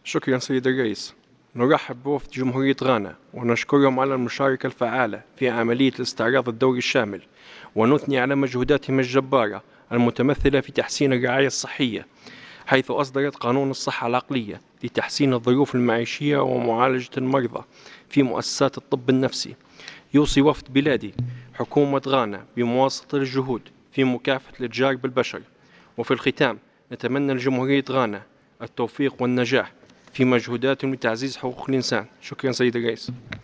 شكرا سيد الرئيس. نرحب بوفد جمهورية غانا ونشكرهم على المشاركة الفعالة في عملية الاستعراض الدوري الشامل، ونثني على مجهوداتهم الجبارة المتمثلة في تحسين الرعاية الصحية، حيث أصدرت قانون الصحة العقلية لتحسين الظروف المعيشية ومعالجة المرضى في مؤسسات الطب النفسي. يوصي وفد بلادي حكومة غانا بمواصلة الجهود في مكافحة الإتجار بالبشر. وفي الختام نتمنى لجمهورية غانا التوفيق والنجاح في مجهوداتهم لتعزيز حقوق الإنسان. شكرا سيد الرئيس.